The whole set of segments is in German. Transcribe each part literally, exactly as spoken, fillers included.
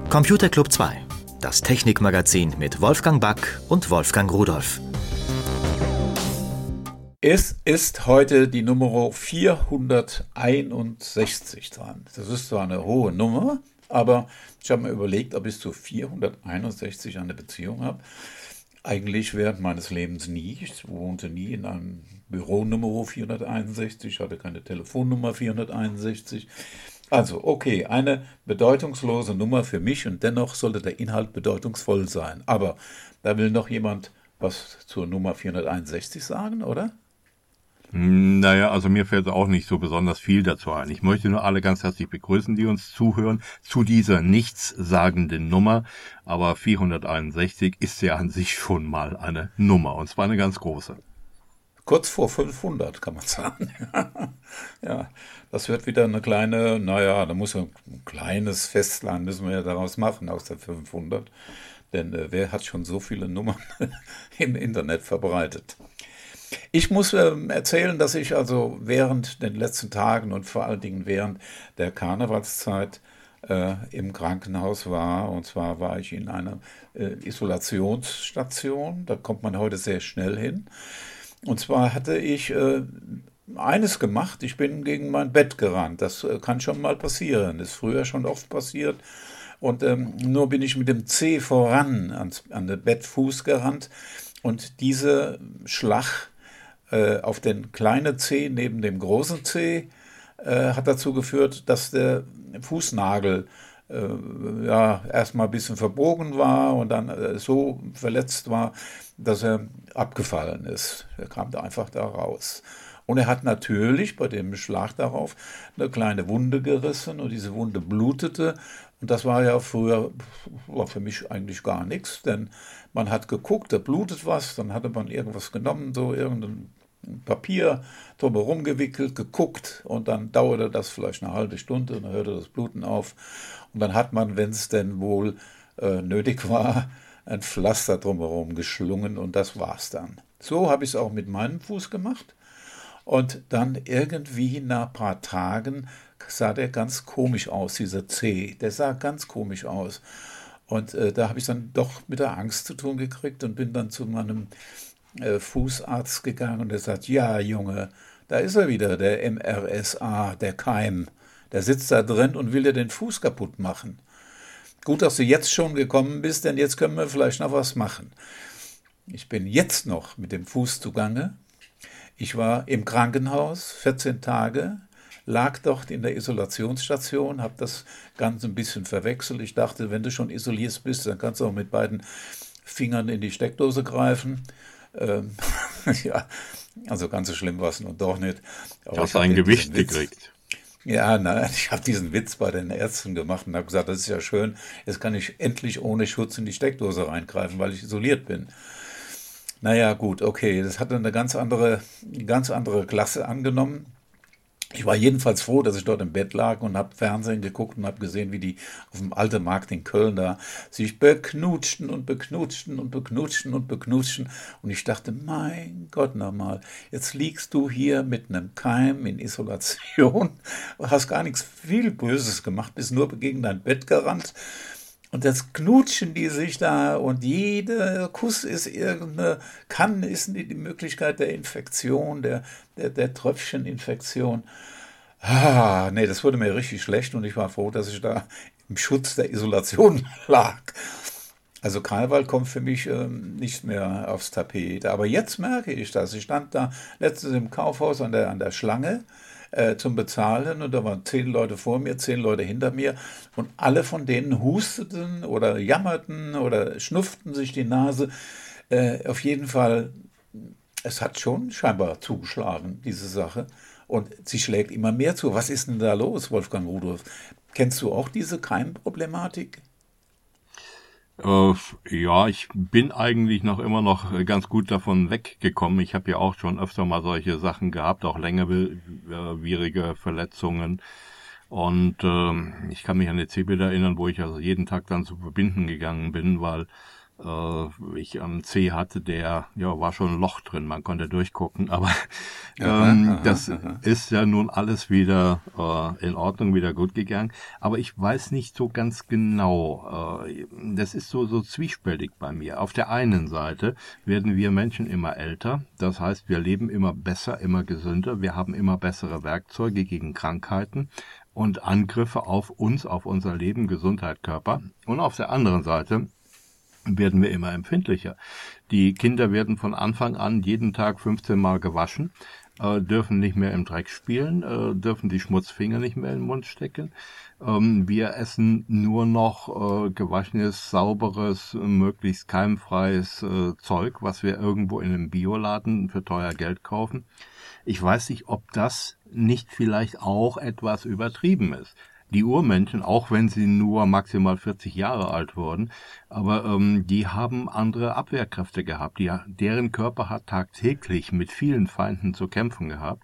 Computer Club zwei, das Technikmagazin mit Wolfgang Back und Wolfgang Rudolph. Es ist heute die Nummer vierhunderteinundsechzig dran. Das ist zwar eine hohe Nummer, aber ich habe mir überlegt, ob ich zu vierhunderteinundsechzig eine Beziehung habe. Eigentlich während meines Lebens nie. Ich wohnte nie in einem Büro Nummer vierhunderteinundsechzig, hatte keine Telefonnummer vierhunderteinundsechzig. Also, okay, eine bedeutungslose Nummer für mich und dennoch sollte der Inhalt bedeutungsvoll sein. Aber da will noch jemand was zur Nummer vierhunderteinundsechzig sagen, oder? Naja, also mir fällt auch nicht so besonders viel dazu ein. Ich möchte nur alle ganz herzlich begrüßen, die uns zuhören, zu dieser nichtssagenden Nummer. Aber vierhunderteinundsechzig ist ja an sich schon mal eine Nummer, und zwar eine ganz große. Kurz vor fünfhundert, kann man sagen. Ja, das wird wieder eine kleine, naja, da muss ein kleines Festlein, müssen wir ja daraus machen, aus der fünfhundert. Denn äh, wer hat schon so viele Nummern im Internet verbreitet? Ich muss ähm, erzählen, dass ich also während den letzten Tagen und vor allen Dingen während der Karnevalszeit äh, im Krankenhaus war. Und zwar war ich in einer äh, Isolationsstation. Da kommt man heute sehr schnell hin. Und zwar hatte ich äh, eines gemacht. Ich bin gegen mein Bett gerannt. Das äh, kann schon mal passieren. Das ist früher schon oft passiert. Und ähm, nur bin ich mit dem Zeh voran ans, an den Bettfuß gerannt. Und diese Schlag äh, auf den kleinen Zeh neben dem großen Zeh äh, hat dazu geführt, dass der Fußnagel äh, ja, erstmal ein bisschen verbogen war und dann äh, so verletzt war, dass er abgefallen ist. Er kam da einfach da raus. Und er hat natürlich bei dem Schlag darauf eine kleine Wunde gerissen und diese Wunde blutete. Und das war ja früher war für mich eigentlich gar nichts, denn man hat geguckt, da blutet was, dann hatte man irgendwas genommen, so irgendein Papier drumherum gewickelt, geguckt und dann dauerte das vielleicht eine halbe Stunde und dann hörte das Bluten auf. Und dann hat man, wenn es denn wohl äh, nötig war, ein Pflaster drumherum geschlungen und das war's dann. So habe ich es auch mit meinem Fuß gemacht. Und dann irgendwie nach ein paar Tagen sah der ganz komisch aus, dieser Zeh. Der sah ganz komisch aus. Und äh, da habe ich dann doch mit der Angst zu tun gekriegt und bin dann zu meinem äh, Fußarzt gegangen und der sagt, ja Junge, da ist er wieder, der M R S A, der Keim. Der sitzt da drin und will dir den Fuß kaputt machen. Gut, dass du jetzt schon gekommen bist, denn jetzt können wir vielleicht noch was machen. Ich bin jetzt noch mit dem Fuß zugange. Ich war im Krankenhaus, vierzehn Tage, lag dort in der Isolationsstation, habe das Ganze ein bisschen verwechselt. Ich dachte, wenn du schon isoliert bist, dann kannst du auch mit beiden Fingern in die Steckdose greifen. Ähm, ja, also ganz so schlimm war es nun doch nicht. Aber hast du ein Gewicht gekriegt? Ja, nein, ich habe diesen Witz bei den Ärzten gemacht und habe gesagt, das ist ja schön, jetzt kann ich endlich ohne Schutz in die Steckdose reingreifen, weil ich isoliert bin. Naja, gut, okay, das hat eine ganz andere, eine ganz andere Klasse angenommen. Ich war jedenfalls froh, dass ich dort im Bett lag und habe Fernsehen geguckt und habe gesehen, wie die auf dem Alten Markt in Köln da sich beknutschten und beknutschten und beknutschten und beknutschten. Und ich dachte, mein Gott nochmal, jetzt liegst du hier mit einem Keim in Isolation, hast gar nichts viel Böses gemacht, bist nur gegen dein Bett gerannt. Und das knutschen die sich da und jeder Kuss ist irgendeine, kann, ist die Möglichkeit der Infektion, der, der, der Tröpfcheninfektion. Ah, nee, das wurde mir richtig schlecht und ich war froh, dass ich da im Schutz der Isolation lag. Also Karneval kommt für mich ähm, nicht mehr aufs Tapet. Aber jetzt merke ich das. Ich stand da letztens im Kaufhaus an der, an der Schlange äh, zum Bezahlen und da waren zehn Leute vor mir, zehn Leute hinter mir und alle von denen husteten oder jammerten oder schnupften sich die Nase. Äh, auf jeden Fall, es hat schon scheinbar zugeschlagen, diese Sache. Und sie schlägt immer mehr zu. Was ist denn da los, Wolfgang Rudolph? Kennst du auch diese Keimproblematik? Äh, ja, ich bin eigentlich noch immer noch ganz gut davon weggekommen. Ich habe ja auch schon öfter mal solche Sachen gehabt, auch längerwierige Verletzungen. Und ähm, ich kann mich an eine C-Bild erinnern, wo ich also jeden Tag dann zu verbinden gegangen bin, weil äh, ich am C hatte, der, ja, war schon ein Loch drin, man konnte durchgucken, aber Aha, ähm, aha, das aha. ist ja nun alles wieder äh, in Ordnung, wieder gut gegangen. Aber ich weiß nicht so ganz genau. Äh, das ist so, so zwiespältig bei mir. Auf der einen Seite werden wir Menschen immer älter. Das heißt, wir leben immer besser, immer gesünder. Wir haben immer bessere Werkzeuge gegen Krankheiten und Angriffe auf uns, auf unser Leben, Gesundheit, Körper. Und auf der anderen Seite werden wir immer empfindlicher. Die Kinder werden von Anfang an jeden Tag fünfzehn Mal gewaschen, äh, dürfen nicht mehr im Dreck spielen, äh, dürfen die Schmutzfinger nicht mehr in den Mund stecken. Ähm, wir essen nur noch äh, gewaschenes, sauberes, möglichst keimfreies äh, Zeug, was wir irgendwo in einem Bioladen für teuer Geld kaufen. Ich weiß nicht, ob das nicht vielleicht auch etwas übertrieben ist. Die Urmenschen, auch wenn sie nur maximal vierzig Jahre alt wurden, aber ähm, die haben andere Abwehrkräfte gehabt. Die, deren Körper hat tagtäglich mit vielen Feinden zu kämpfen gehabt.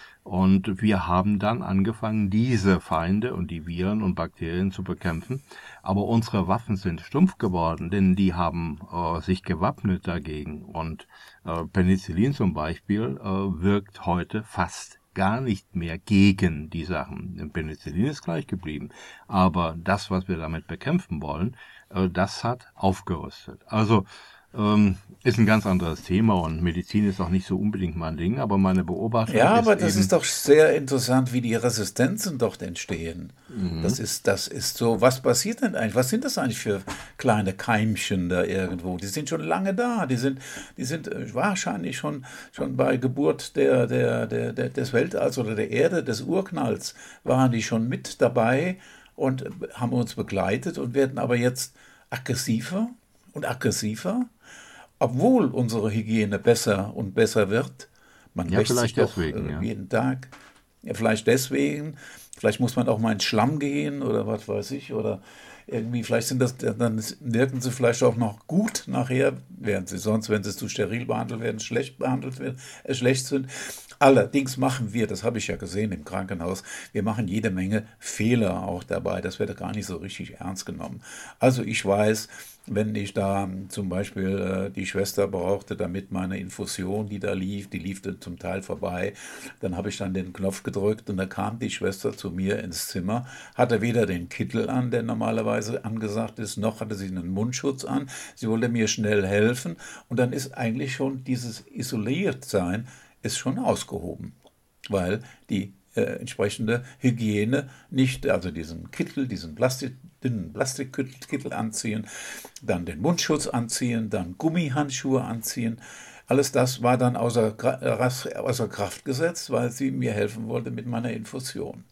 Und wir haben dann angefangen, diese Feinde und die Viren und Bakterien zu bekämpfen. Aber unsere Waffen sind stumpf geworden, denn die haben äh, sich gewappnet dagegen. Und äh, Penicillin zum Beispiel äh, wirkt heute fast gar nicht mehr gegen die Sachen. Penicillin ist gleich geblieben. Aber das, was wir damit bekämpfen wollen, äh, das hat aufgerüstet. Also ähm, ist ein ganz anderes Thema und Medizin ist auch nicht so unbedingt mein Ding, aber meine Beobachtung Ja, ist aber das eben, ist doch sehr interessant, wie die Resistenzen dort entstehen. Das ist, das ist so, was passiert denn eigentlich? Was sind das eigentlich für kleine Keimchen da irgendwo? Die sind schon lange da. Die sind, die sind äh, wahrscheinlich schon, schon bei Geburt der, der, der, der, des Weltalls oder der Erde, des Urknalls, waren die schon mit dabei und haben uns begleitet und werden aber jetzt aggressiver und aggressiver, obwohl unsere Hygiene besser und besser wird. Man ja, wäscht sich vielleicht doch deswegen, äh, ja. jeden Tag. Ja, vielleicht deswegen. Vielleicht muss man auch mal ins Schlamm gehen oder was weiß ich. Oder irgendwie, vielleicht sind das, dann wirken sie vielleicht auch noch gut nachher, während sie sonst, wenn sie zu steril behandelt werden, schlecht behandelt werden, äh, schlecht sind. Allerdings machen wir, das habe ich ja gesehen im Krankenhaus, wir machen jede Menge Fehler auch dabei. Das wird gar nicht so richtig ernst genommen. Also ich weiß, wenn ich da zum Beispiel äh, die Schwester brauchte, damit meine Infusion, die da lief, die lief dann zum Teil vorbei, dann habe ich dann den Knopf gedrückt und da kam die Schwester zu mir ins Zimmer, hatte weder den Kittel an, der normalerweise angesagt ist, noch hatte sie einen Mundschutz an. Sie wollte mir schnell helfen und dann ist eigentlich schon dieses Isoliertsein ist schon ausgehoben, weil die äh, entsprechende Hygiene nicht, also diesen Kittel, diesen Plastik, dünnen Plastikkittel anziehen, dann den Mundschutz anziehen, dann Gummihandschuhe anziehen. Alles das war dann außer, außer Kraft gesetzt, weil sie mir helfen wollte mit meiner Infusion.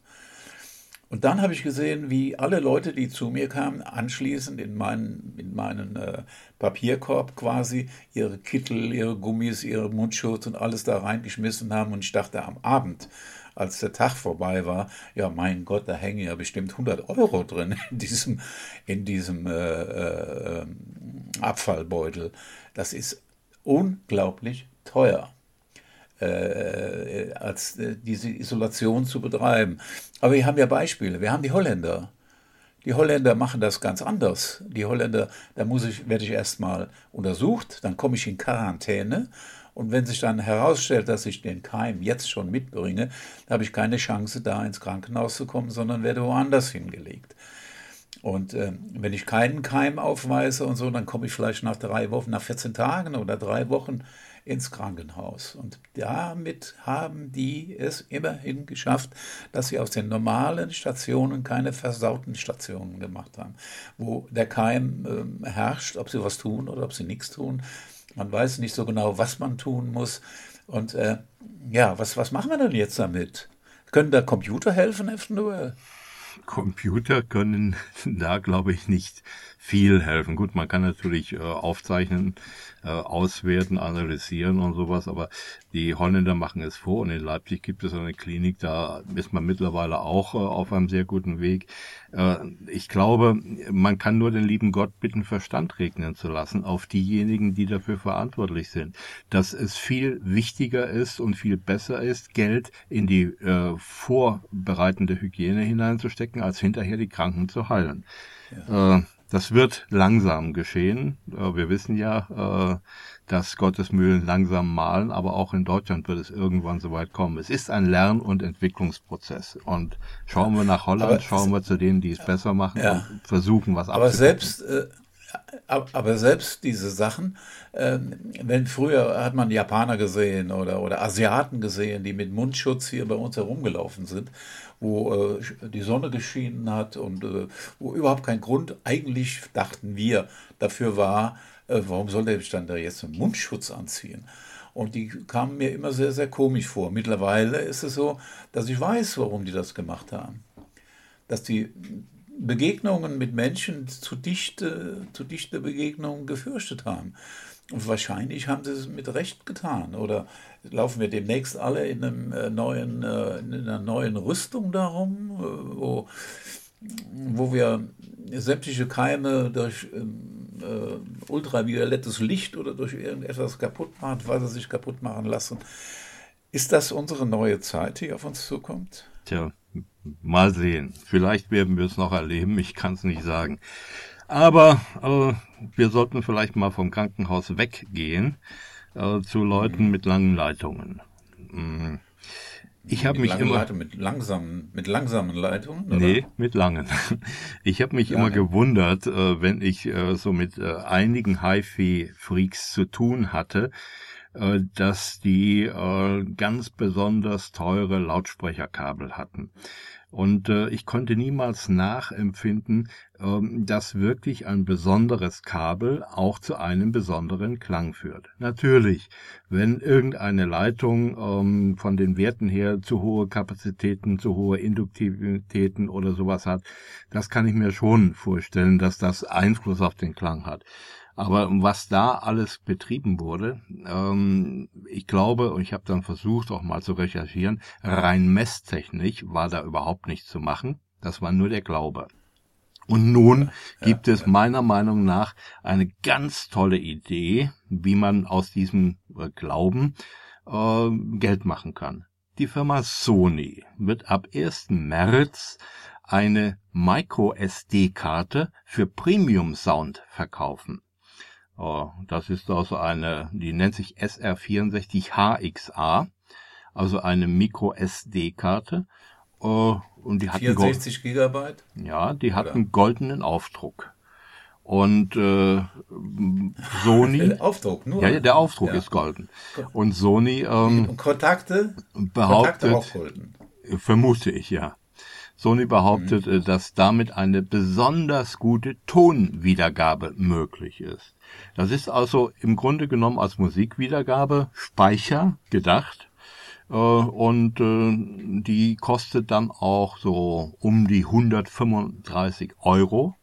Und dann habe ich gesehen, wie alle Leute, die zu mir kamen, anschließend in meinen, in meinen äh, Papierkorb quasi ihre Kittel, ihre Gummis, ihre Mundschutz und alles da reingeschmissen haben. Und ich dachte am Abend, als der Tag vorbei war, ja mein Gott, da hängen ja bestimmt hundert Euro drin in diesem, in diesem äh, äh, Abfallbeutel. Das ist unglaublich teuer. Äh, als äh, diese Isolation zu betreiben. Aber wir haben ja Beispiele. Wir haben die Holländer. Die Holländer machen das ganz anders. Die Holländer, da muss ich, werde ich erstmal untersucht, dann komme ich in Quarantäne und wenn sich dann herausstellt, dass ich den Keim jetzt schon mitbringe, habe ich keine Chance, da ins Krankenhaus zu kommen, sondern werde woanders hingelegt. Und äh, wenn ich keinen Keim aufweise und so, dann komme ich vielleicht nach drei Wochen, nach vierzehn Tagen oder drei Wochen ins Krankenhaus. Und damit haben die es immerhin geschafft, dass sie aus den normalen Stationen keine versauten Stationen gemacht haben, wo der Keim äh, herrscht, ob sie was tun oder ob sie nichts tun. Man weiß nicht so genau, was man tun muss. Und äh, ja, was, was machen wir denn jetzt damit? Können da Computer helfen, eventuell? Computer können da, glaube ich, nicht viel helfen. Gut, man kann natürlich äh, aufzeichnen, äh, auswerten, analysieren und sowas, aber die Holländer machen es vor und in Leipzig gibt es eine Klinik, da ist man mittlerweile auch äh, auf einem sehr guten Weg. Äh, ich glaube, man kann nur den lieben Gott bitten, Verstand regnen zu lassen auf diejenigen, die dafür verantwortlich sind. Dass es viel wichtiger ist und viel besser ist, Geld in die äh, vorbereitende Hygiene hineinzustecken, als hinterher die Kranken zu heilen. Ja. Äh, Das wird langsam geschehen. Wir wissen ja, dass Gottesmühlen langsam mahlen, aber auch in Deutschland wird es irgendwann soweit kommen. Es ist ein Lern- und Entwicklungsprozess. Und schauen wir nach Holland, aber schauen wir zu denen, die es besser machen ja. und versuchen, was aber selbst äh, Aber selbst diese Sachen, äh, wenn früher hat man Japaner gesehen oder, oder Asiaten gesehen, die mit Mundschutz hier bei uns herumgelaufen sind, wo äh, die Sonne geschienen hat und äh, wo überhaupt kein Grund, eigentlich dachten wir, dafür war, äh, warum soll der dann da jetzt einen Mundschutz anziehen? Und die kamen mir immer sehr, sehr komisch vor. Mittlerweile ist es so, dass ich weiß, warum die das gemacht haben. Dass die Begegnungen mit Menschen zu dichte, zu dichte Begegnungen gefürchtet haben. Und wahrscheinlich haben sie es mit Recht getan. Oder laufen wir demnächst alle in, einem neuen, in einer neuen Rüstung darum, wo, wo wir sämtliche Keime durch äh, ultraviolettes Licht oder durch irgendetwas kaputt machen, weil sie sich kaputt machen lassen. Ist das unsere neue Zeit, die auf uns zukommt? Tja, mal sehen. Vielleicht werden wir es noch erleben, ich kann es nicht sagen. Aber äh, wir sollten vielleicht mal vom Krankenhaus weggehen äh, zu Leuten mhm. mit langen Leitungen. Mhm. Ich habe mich immer Leitung, mit langsamen mit langsamen Leitungen, oder? Nee, mit langen. Ich habe mich Lange. immer gewundert, äh, wenn ich äh, so mit äh, einigen HiFi-Freaks zu tun hatte, äh, dass die äh, ganz besonders teure Lautsprecherkabel hatten. Und äh, ich konnte niemals nachempfinden, ähm, dass wirklich ein besonderes Kabel auch zu einem besonderen Klang führt. Natürlich, wenn irgendeine Leitung ähm, von den Werten her zu hohe Kapazitäten, zu hohe Induktivitäten oder sowas hat, das kann ich mir schon vorstellen, dass das Einfluss auf den Klang hat. Aber was da alles betrieben wurde, ähm, ich glaube, und ich habe dann versucht auch mal zu recherchieren, rein messtechnisch war da überhaupt nichts zu machen. Das war nur der Glaube. Und nun ja, gibt ja, es meiner Meinung nach eine ganz tolle Idee, wie man aus diesem äh, Glauben äh, Geld machen kann. Die Firma Sony wird ab ersten März eine Micro-S D-Karte für Premium-Sound verkaufen. Oh, das ist also eine, die nennt sich S R vierundsechzig H X A, also eine Micro-S D-Karte. Oh, und die hat vierundsechzig Gigabyte? Ja, die hat Oder? einen goldenen Aufdruck. Und äh, Sony... Der Aufdruck, nur? Ja, der Aufdruck ja. ist golden. Und Sony... Ähm, und Kontakte? Behauptet, Kontakte auch golden. Vermute ich, ja. Sony behauptet, mhm. dass damit eine besonders gute Tonwiedergabe möglich ist. Das ist also im Grunde genommen als Musikwiedergabe Speicher gedacht. Und die kostet dann auch so um die hundertfünfunddreißig Euro.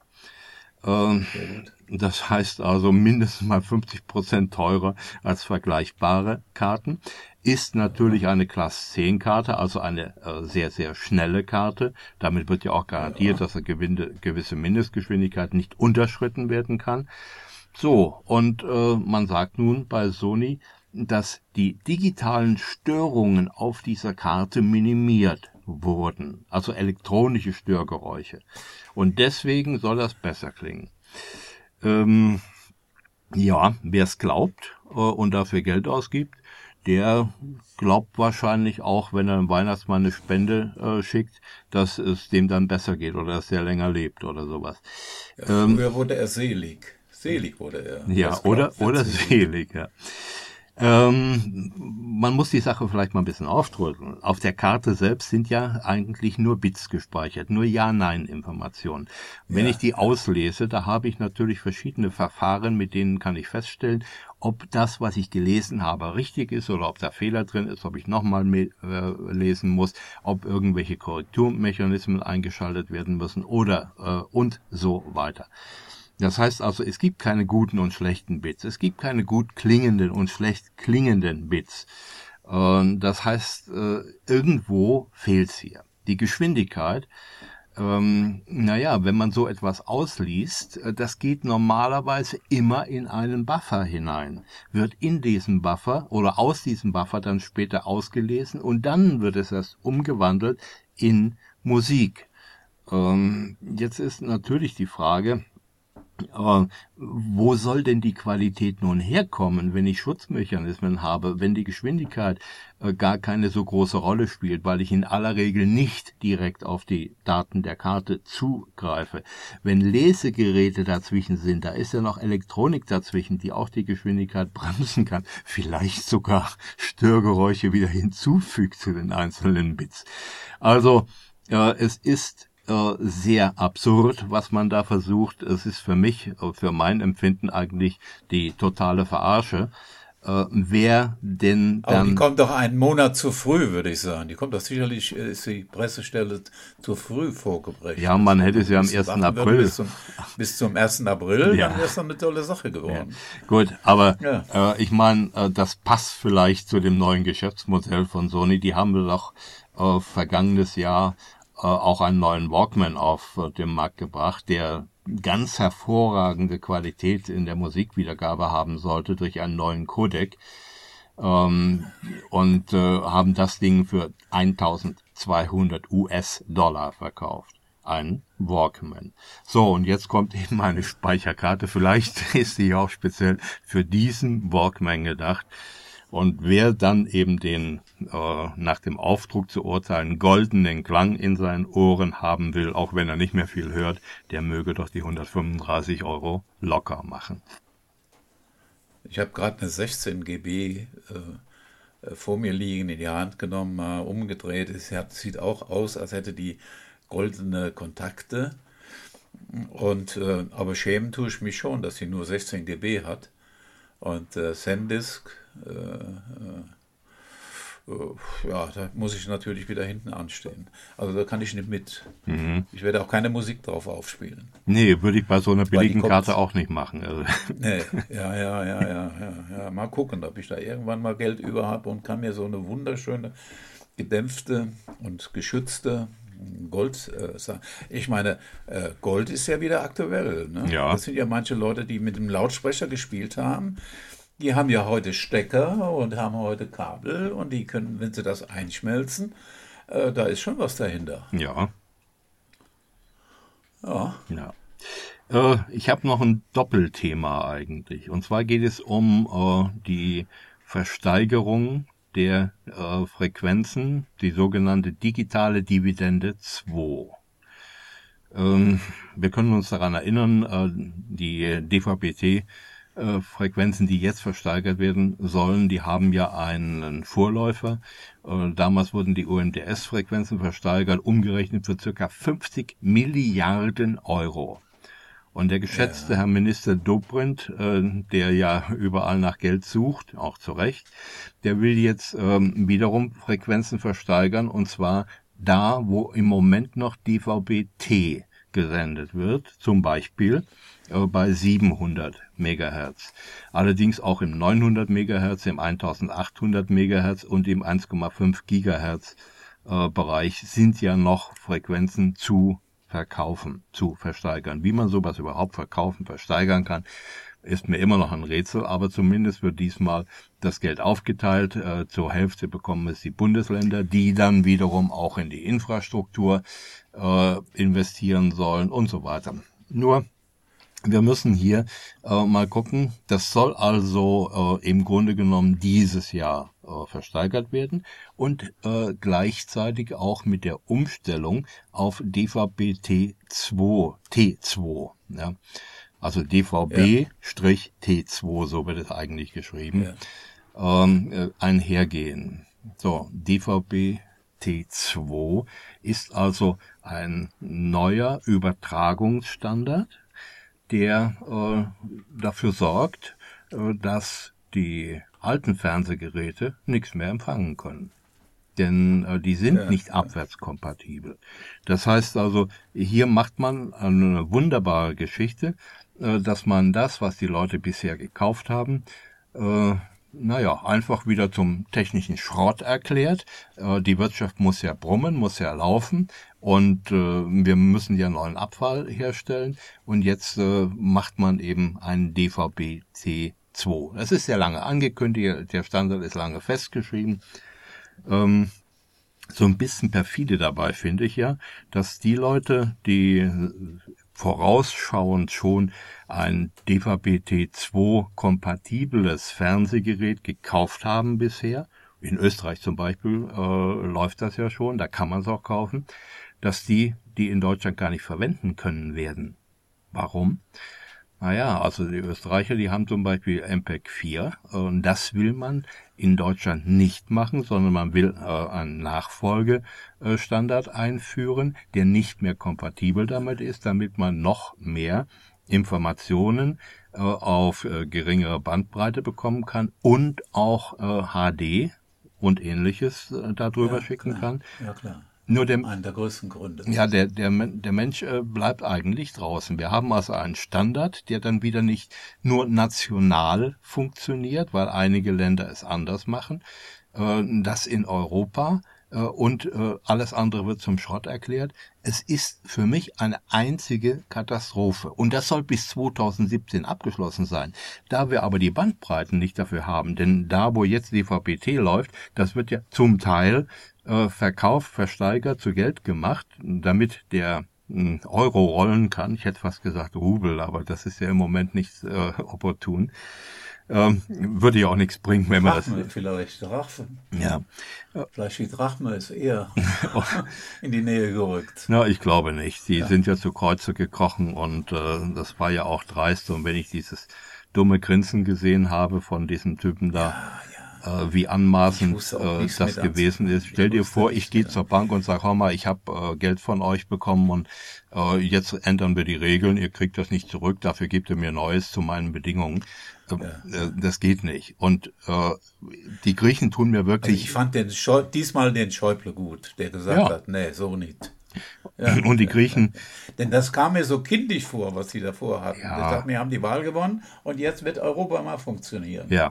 Das heißt also mindestens mal fünfzig Prozent teurer als vergleichbare Karten. Ist natürlich eine Class zehn Karte, also eine äh, sehr, sehr schnelle Karte. Damit wird ja auch garantiert, dass eine gewinde, gewisse Mindestgeschwindigkeit nicht unterschritten werden kann. So, und äh, man sagt nun bei Sony, dass die digitalen Störungen auf dieser Karte minimiert wurden, also elektronische Störgeräusche. Und deswegen soll das besser klingen. Ähm, ja, wer es glaubt äh, und dafür Geld ausgibt, der glaubt wahrscheinlich auch, wenn er einem Weihnachtsmann eine Spende äh, schickt, dass es dem dann besser geht oder dass er länger lebt oder sowas. Ja, früher ähm, wurde er selig. Selig wurde er. Ja, oder, oder selig, ja. Ähm, man muss die Sache vielleicht mal ein bisschen aufdrücken. Auf der Karte selbst sind ja eigentlich nur Bits gespeichert, nur Ja-Nein-Informationen. Wenn ja. ich die auslese, da habe ich natürlich verschiedene Verfahren, mit denen kann ich feststellen, ob das, was ich gelesen habe, richtig ist oder ob da Fehler drin ist, ob ich nochmal äh, lesen muss, ob irgendwelche Korrekturmechanismen eingeschaltet werden müssen oder äh, und so weiter. Das heißt also, es gibt keine guten und schlechten Bits. Es gibt keine gut klingenden und schlecht klingenden Bits. Das heißt, irgendwo fehlt's hier. Die Geschwindigkeit, ähm, naja, wenn man so etwas ausliest, das geht normalerweise immer in einen Buffer hinein. Wird in diesem Buffer oder aus diesem Buffer dann später ausgelesen und dann wird es erst umgewandelt in Musik. Ähm, jetzt ist natürlich die Frage, Aber wo soll denn die Qualität nun herkommen, wenn ich Schutzmechanismen habe, wenn die Geschwindigkeit äh, gar keine so große Rolle spielt, weil ich in aller Regel nicht direkt auf die Daten der Karte zugreife? Wenn Lesegeräte dazwischen sind, da ist ja noch Elektronik dazwischen, die auch die Geschwindigkeit bremsen kann, vielleicht sogar Störgeräusche wieder hinzufügt zu den einzelnen Bits. Also äh, es ist sehr absurd, was man da versucht. Es ist für mich, für mein Empfinden eigentlich die totale Verarsche. Äh, wer denn dann... Aber die kommt doch einen Monat zu früh, würde ich sagen. Die kommt doch sicherlich, ist die Pressestelle zu früh vorgebracht. Ja, man hätte es ja am ersten April. Bis zum, bis zum ersten April, ja. Dann wäre es doch eine tolle Sache geworden. Ja. Gut, aber ja. äh, ich meine, äh, das passt vielleicht zu dem neuen Geschäftsmodell von Sony. Die haben doch äh, vergangenes Jahr auch einen neuen Walkman auf den Markt gebracht, der ganz hervorragende Qualität in der Musikwiedergabe haben sollte durch einen neuen Codec, ähm, und äh, haben das Ding für eintausendzweihundert US-Dollar verkauft. Ein Walkman. So, und jetzt kommt eben eine Speicherkarte. Vielleicht ist sie auch speziell für diesen Walkman gedacht. Und wer dann eben den, äh, nach dem Aufdruck zu urteilen, goldenen Klang in seinen Ohren haben will, auch wenn er nicht mehr viel hört, der möge doch die hundertfünfunddreißig Euro locker machen. Ich habe gerade eine sechzehn Gigabyte äh, vor mir liegen, in die Hand genommen, mal umgedreht. Es hat, sieht auch aus, als hätte die goldene Kontakte. Und, äh, aber schämen tue ich mich schon, dass sie nur sechzehn Gigabyte hat. Und äh, SanDisk, äh, äh, ja, da muss ich natürlich wieder hinten anstehen. Also da kann ich nicht mit. Mhm. Ich werde auch keine Musik drauf aufspielen. Nee, würde ich bei so einer billigen Karte auch nicht machen. Also. Nee, ja, ja, ja, ja, ja, ja. Mal gucken, ob ich da irgendwann mal Geld über habe und kann mir so eine wunderschöne, gedämpfte und geschützte Gold, äh, ich meine, äh, Gold ist ja wieder aktuell. Ne? Ja. Das sind ja manche Leute, die mit dem Lautsprecher gespielt haben. Die haben ja heute Stecker und haben heute Kabel und die können, wenn sie das einschmelzen, äh, da ist schon was dahinter. Ja. Ja. Ja. Äh, ich habe noch ein Doppelthema eigentlich. Und zwar geht es um äh, die Versteigerung der äh, Frequenzen, die sogenannte digitale Dividende zwei. Ähm, wir können uns daran erinnern, äh, die D V B T-Frequenzen, die jetzt versteigert werden sollen, die haben ja einen Vorläufer. Äh, damals wurden die U M D S-Frequenzen versteigert, umgerechnet für circa fünfzig Milliarden Euro. Und der geschätzte ja. Herr Minister Dobrindt, äh, der ja überall nach Geld sucht, auch zu Recht, der will jetzt ähm, wiederum Frequenzen versteigern, und zwar da, wo im Moment noch D V B T gesendet wird, zum Beispiel äh, bei siebenhundert Megahertz. Allerdings auch im neunhundert Megahertz, im eintausendachthundert Megahertz und im eins Komma fünf Gigahertz äh, Bereich sind ja noch Frequenzen zu verkaufen, zu versteigern. Wie man sowas überhaupt verkaufen, versteigern kann, ist mir immer noch ein Rätsel, aber zumindest wird diesmal das Geld aufgeteilt. Äh, zur Hälfte bekommen es die Bundesländer, die dann wiederum auch in die Infrastruktur äh, investieren sollen und so weiter. Nur, wir müssen hier äh, mal gucken, das soll also äh, im Grunde genommen dieses Jahr äh, versteigert werden und äh, gleichzeitig auch mit der Umstellung auf D V B T zwei, T zwei, ja. Also D V B T zwei, so wird es eigentlich geschrieben, ja. ähm, äh, einhergehen. So, D V B T zwei ist also ein neuer Übertragungsstandard, der äh, dafür sorgt, äh, dass die alten Fernsehgeräte nichts mehr empfangen können. Denn äh, die sind ja, nicht ja. abwärtskompatibel. Das heißt also, hier macht man eine wunderbare Geschichte, äh, dass man das, was die Leute bisher gekauft haben, äh, naja, einfach wieder zum technischen Schrott erklärt. Äh, die Wirtschaft muss ja brummen, muss ja laufen und äh, wir müssen ja neuen Abfall herstellen. Und jetzt äh, macht man eben einen D V B T zwei. Das ist sehr lange angekündigt, der Standard ist lange festgeschrieben. Ähm, so ein bisschen perfide dabei finde ich ja, dass die Leute, die vorausschauend schon ein D V B T zwei kompatibles Fernsehgerät gekauft haben bisher, in Österreich zum Beispiel äh, läuft das ja schon, da kann man es auch kaufen, dass die die in Deutschland gar nicht verwenden können werden. Warum? Naja, also die Österreicher, die haben zum Beispiel M P E G vier und das will man in Deutschland nicht machen, sondern man will äh, einen Nachfolgestandard einführen, der nicht mehr kompatibel damit ist, damit man noch mehr Informationen äh, auf äh, geringere Bandbreite bekommen kann und auch äh, H D und Ähnliches äh, darüber ja, schicken klar. kann. Ja, klar. Nur der, Einer der größten Gründe. Ja, der, der, der Mensch äh, bleibt eigentlich draußen. Wir haben also einen Standard, der dann wieder nicht nur national funktioniert, weil einige Länder es anders machen, äh, das in Europa äh, und äh, alles andere wird zum Schrott erklärt. Es ist für mich eine einzige Katastrophe. Und das soll bis zweitausendsiebzehn abgeschlossen sein. Da wir aber die Bandbreiten nicht dafür haben, denn da, wo jetzt D V B T läuft, das wird ja zum Teil verkauft, versteigert, zu Geld gemacht, damit der Euro rollen kann. Ich hätte fast gesagt Rubel, aber das ist ja im Moment nicht äh, opportun. Ähm, würde ja auch nichts bringen, wenn man das... Drachme vielleicht, Drachme. Ja. Vielleicht die Drachme ist eher in die Nähe gerückt. Na, ich glaube nicht. Die Ja. sind ja zu Kreuze gekrochen und äh, das war ja auch dreist. Und wenn ich dieses dumme Grinsen gesehen habe von diesem Typen da, Ja, ja. Äh, wie anmaßend wusste auch äh, nichts das mit gewesen anzufangen. ist. Stell Ich dir wusste vor, ich nichts gehe mit zur Bank und sage, hör mal, ich habe äh, Geld von euch bekommen und äh, jetzt ändern wir die Regeln, ihr kriegt das nicht zurück, dafür gebt ihr mir Neues zu meinen Bedingungen. Äh, Ja. äh, das geht nicht. Und äh, die Griechen tun mir Also wirklich... ich fand den Scheu diesmal den Schäuble gut, der gesagt Ja. hat, nee, so nicht. Ja. und die Griechen... Denn das kam mir so kindisch vor, was sie davor hatten. Ja. Ich dachte, wir haben die Wahl gewonnen und jetzt wird Europa mal funktionieren. Ja.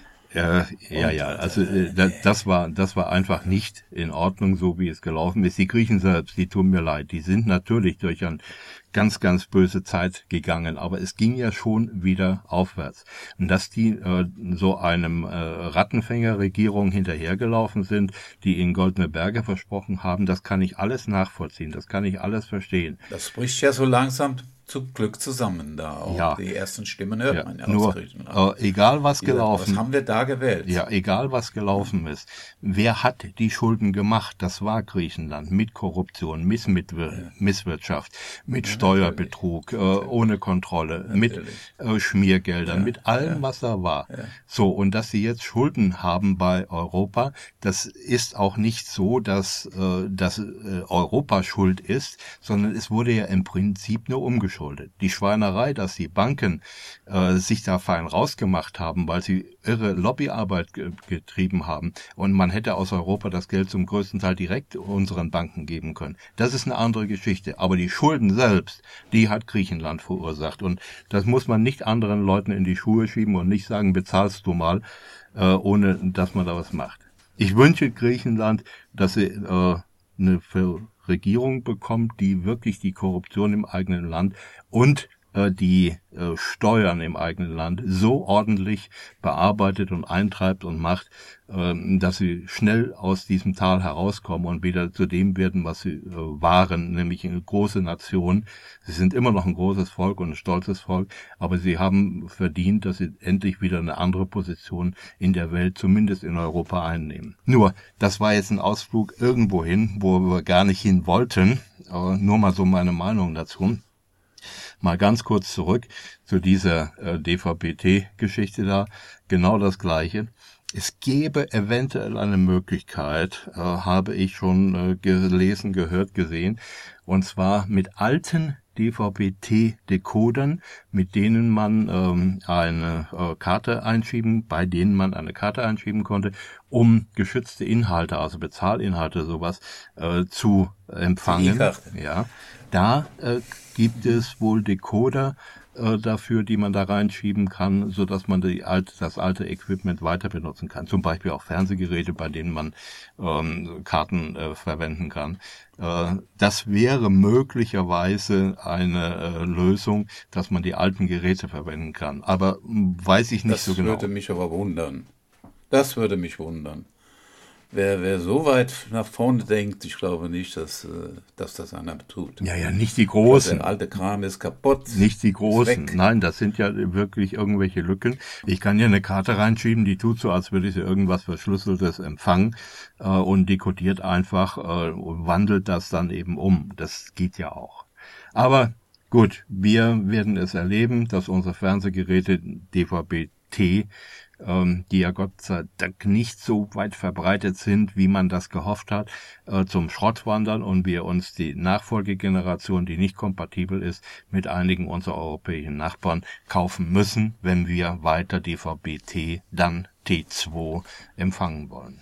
Äh, ja, ja, also äh, das, das war das war einfach nicht in Ordnung, so wie es gelaufen ist. Die Griechen selbst, die tun mir leid, die sind natürlich durch eine ganz, ganz böse Zeit gegangen, aber es ging ja schon wieder aufwärts. Und dass die äh, so einem äh, Rattenfängerregierung hinterhergelaufen sind, die ihnen goldene Berge versprochen haben, das kann ich alles nachvollziehen, das kann ich alles verstehen. Das bricht ja so langsam zu Glück zusammen da auch. Ja. Die ersten Stimmen hört Ja, man ja nur aus Griechenland. äh, egal was Die sagen, gelaufen was haben wir da gewählt? Ja, egal was gelaufen ist. Wer hat die Schulden gemacht? Das war Griechenland. Mit Korruption, Missmitwir- Ja. Misswirtschaft, mit Ja, Steuerbetrug, äh, ohne Kontrolle, mit äh, Schmiergeldern, Ja, mit allem, ja. was da war. Ja. So, und dass sie jetzt Schulden haben bei Europa, das ist auch nicht so, dass, äh, dass äh, Europa schuld ist, sondern es wurde ja im Prinzip nur umgeschuldet. Die Schweinerei, dass die Banken äh, sich da fein rausgemacht haben, weil sie irre Lobbyarbeit ge- getrieben haben und man hätte aus Europa das Geld zum größten Teil direkt unseren Banken geben können. Das ist eine andere Geschichte. Aber die Schulden selbst, die hat Griechenland verursacht. Und das muss man nicht anderen Leuten in die Schuhe schieben und nicht sagen, bezahlst du mal, äh, ohne dass man da was macht. Ich wünsche Griechenland, dass sie äh, eine Ver- Regierung bekommt, die wirklich die Korruption im eigenen Land und äh, die äh, Steuern im eigenen Land so ordentlich bearbeitet und eintreibt und macht, äh, dass sie schnell aus diesem Tal herauskommen und wieder zu dem werden, was sie äh, waren, nämlich eine große Nation. Sie sind immer noch ein großes Volk und ein stolzes Volk, aber sie haben verdient, dass sie endlich wieder eine andere Position in der Welt, zumindest in Europa, einnehmen. Nur, das war jetzt ein Ausflug irgendwo hin, wo wir gar nicht hin wollten. Aber nur mal so meine Meinung dazu. Mal ganz kurz zurück zu dieser äh, D V B T-Geschichte da. Genau das Gleiche. Es gäbe eventuell eine Möglichkeit, äh, habe ich schon äh, gelesen, gehört, gesehen, und zwar mit alten D V B T-Decodern, mit denen man ähm, eine äh, Karte einschieben, bei denen man eine Karte einschieben konnte, um geschützte Inhalte, also Bezahlinhalte, sowas äh, zu empfangen. E-Karte. Ja, da äh, gibt es wohl Decoder äh, dafür, die man da reinschieben kann, so dass man die alte, das alte Equipment weiter benutzen kann. Zum Beispiel auch Fernsehgeräte, bei denen man ähm, Karten äh, verwenden kann. Äh, das wäre möglicherweise eine äh, Lösung, dass man die alten Geräte verwenden kann. Aber mh, weiß ich nicht Das so genau. würde mich aber wundern. Das würde mich wundern. wer, wer so weit nach vorne denkt, ich glaube nicht, dass, dass das einer tut. Ja, ja, nicht die Großen. Der alte Kram ist kaputt. Nicht die Großen. Nein, das sind ja wirklich irgendwelche Lücken. Ich kann hier eine Karte reinschieben, die tut so, als würde ich irgendwas Verschlüsseltes empfangen äh, und dekodiert einfach äh, und wandelt das dann eben um. Das geht ja auch. Aber gut, wir werden es erleben, dass unsere Fernsehgeräte D V B-T, ähm, die ja Gott sei Dank nicht so weit verbreitet sind, wie man das gehofft hat, äh, zum Schrott wandern und wir uns die Nachfolgegeneration, die nicht kompatibel ist, mit einigen unserer europäischen Nachbarn kaufen müssen, wenn wir weiter D V B-T, dann T zwei empfangen wollen.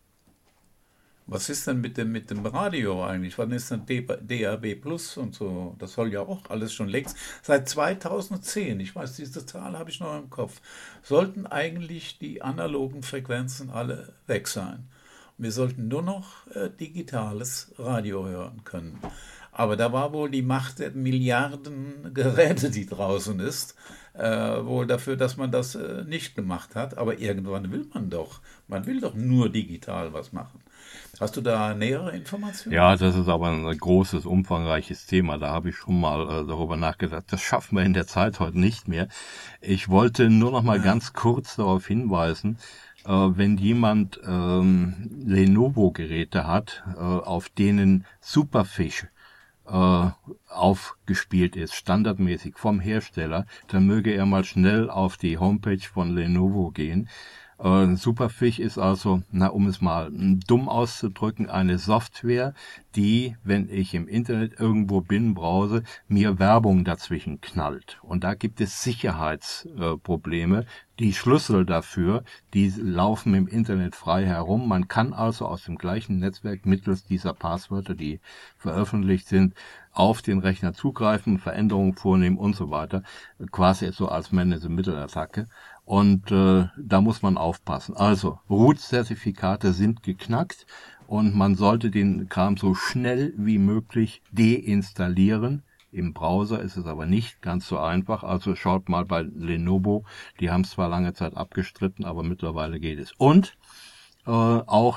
Was ist denn mit dem, mit dem Radio eigentlich? Wann ist denn D A B Plus und so? Das soll ja auch alles schon längst. Seit zweitausendzehn, ich weiß, diese Zahl habe ich noch im Kopf, sollten eigentlich die analogen Frequenzen alle weg sein. Wir sollten nur noch äh, digitales Radio hören können. Aber da war wohl die Macht der Milliarden Geräte, die draußen ist, äh, wohl dafür, dass man das äh, nicht gemacht hat. Aber irgendwann will man doch. Man will doch nur digital was machen. Hast du da nähere Informationen? Ja, das ist aber ein großes, umfangreiches Thema. Da habe ich schon mal äh, darüber nachgedacht. Das schaffen wir in der Zeit heute nicht mehr. Ich wollte nur noch mal ja. ganz kurz darauf hinweisen, äh, wenn jemand ähm, Lenovo-Geräte hat, äh, auf denen Superfish äh, aufgespielt ist, standardmäßig vom Hersteller, dann möge er mal schnell auf die Homepage von Lenovo gehen. Äh, Superfish ist also, na, um es mal dumm auszudrücken, eine Software, die, wenn ich im Internet irgendwo bin, browse, mir Werbung dazwischen knallt. Und da gibt es Sicherheitsprobleme. Äh, die Schlüssel dafür, die laufen im Internet frei herum. Man kann also aus dem gleichen Netzwerk mittels dieser Passwörter, die veröffentlicht sind, auf den Rechner zugreifen, Veränderungen vornehmen und so weiter. Quasi so als Man-in-the-Middle-Attacke. Und äh, da muss man aufpassen. Also, Root-Zertifikate sind geknackt und man sollte den Kram so schnell wie möglich deinstallieren. Im Browser ist es aber nicht ganz so einfach. Also schaut mal bei Lenovo. Die haben es zwar lange Zeit abgestritten, aber mittlerweile geht es. Und äh, auch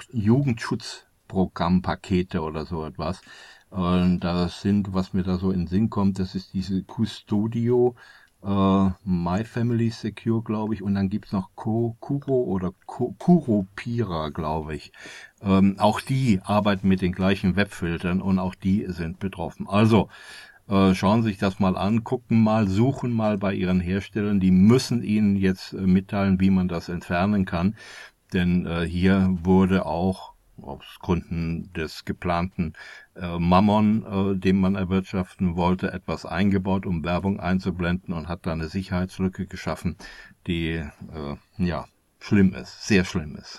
Jugendschutzprogrammpakete oder so etwas. Äh, das sind, was mir da so in den Sinn kommt, das ist diese Custodio, Uh, My Family Secure, glaube ich, und dann gibt's noch Ko, Kuro oder Ko, Kuropira, glaube ich. Ähm, auch die arbeiten mit den gleichen Webfiltern und auch die sind betroffen. Also äh, schauen Sie sich das mal an, gucken mal, suchen mal bei Ihren Herstellern. Die müssen Ihnen jetzt äh, mitteilen, wie man das entfernen kann, denn äh, hier wurde auch aus Gründen des geplanten äh, Mammon, äh, den man erwirtschaften wollte, etwas eingebaut, um Werbung einzublenden und hat da eine Sicherheitslücke geschaffen, die äh, ja schlimm ist, sehr schlimm ist.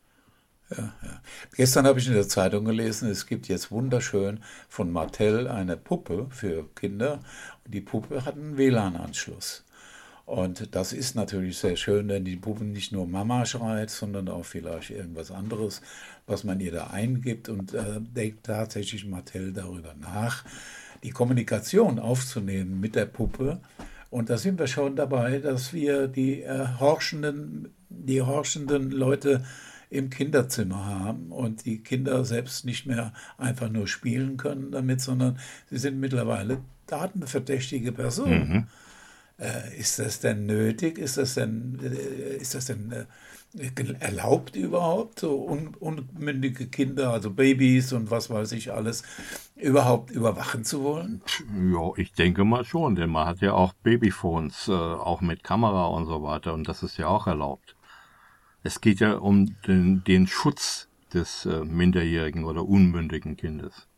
Ja, ja. Gestern habe ich in der Zeitung gelesen, es gibt jetzt wunderschön von Mattel eine Puppe für Kinder und die Puppe hat einen W L A N-Anschluss. Und das ist natürlich sehr schön, wenn die Puppe nicht nur Mama schreit, sondern auch vielleicht irgendwas anderes, was man ihr da eingibt. Und äh, denkt tatsächlich Mattel darüber nach, die Kommunikation aufzunehmen mit der Puppe. Und da sind wir schon dabei, dass wir die äh, horchenden, die horchenden Leute im Kinderzimmer haben und die Kinder selbst nicht mehr einfach nur spielen können damit, sondern sie sind mittlerweile datenverdächtige Personen. Mhm. Äh, ist das denn nötig? Ist das denn, äh, ist das denn äh, erlaubt überhaupt, so un, unmündige Kinder, also Babys und was weiß ich alles, überhaupt überwachen zu wollen? Ja, ich denke mal schon, denn man hat ja auch Babyphones, äh, auch mit Kamera und so weiter und das ist ja auch erlaubt. Es geht ja um den, den Schutz des äh, minderjährigen oder unmündigen Kindes.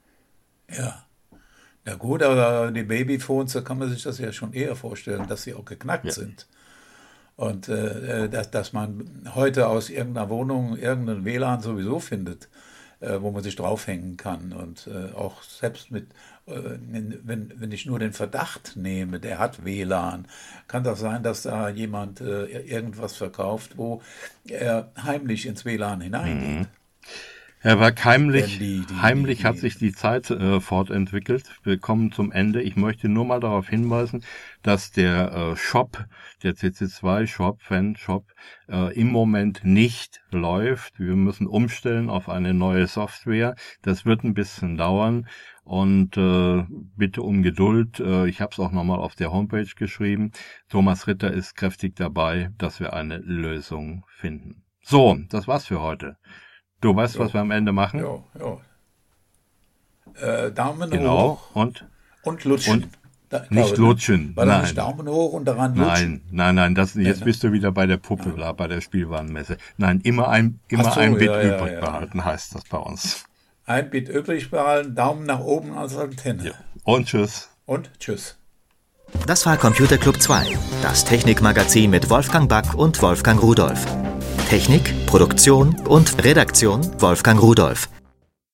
Ja. Ja gut, aber die Babyphones, da kann man sich das ja schon eher vorstellen, dass sie auch geknackt ja. sind. Und äh, dass, dass man heute aus irgendeiner Wohnung irgendeinen W L A N sowieso findet, äh, wo man sich draufhängen kann. Und äh, auch selbst mit, äh, wenn, wenn ich nur den Verdacht nehme, der hat W L A N, kann das sein, dass da jemand äh, irgendwas verkauft, wo er heimlich ins W L A N hineingeht. Mhm. Herr Wack, heimlich, die, die, heimlich die, die, hat sich die Zeit äh, fortentwickelt. Wir kommen zum Ende. Ich möchte nur mal darauf hinweisen, dass der äh, Shop, der C C zwei Shop, Fan-Shop, äh, im Moment nicht läuft. Wir müssen umstellen auf eine neue Software. Das wird ein bisschen dauern. Und äh, bitte um Geduld. Äh, ich habe es auch nochmal auf der Homepage geschrieben. Thomas Ritter ist kräftig dabei, dass wir eine Lösung finden. So, das war's für heute. Du weißt, jo. was wir am Ende machen? Ja, ja. Äh, Daumen genau. hoch. Und? Und lutschen. Und da, nicht glaube, lutschen. War nein. das nicht Daumen hoch und daran lutschen? Nein, nein, nein. Das, jetzt ja, bist du wieder bei der Puppe, ja. bei der Spielwarenmesse. Nein, immer ein, immer so, ein Bit ja, ja, übrig ja. behalten, heißt das bei uns. Ein Bit übrig behalten, Daumen nach oben als Antenne. Ja. Und tschüss. Und tschüss. Das war Computer Club zwei, das Technikmagazin mit Wolfgang Back und Wolfgang Rudolf. Technik, Produktion und Redaktion Wolfgang Rudolf.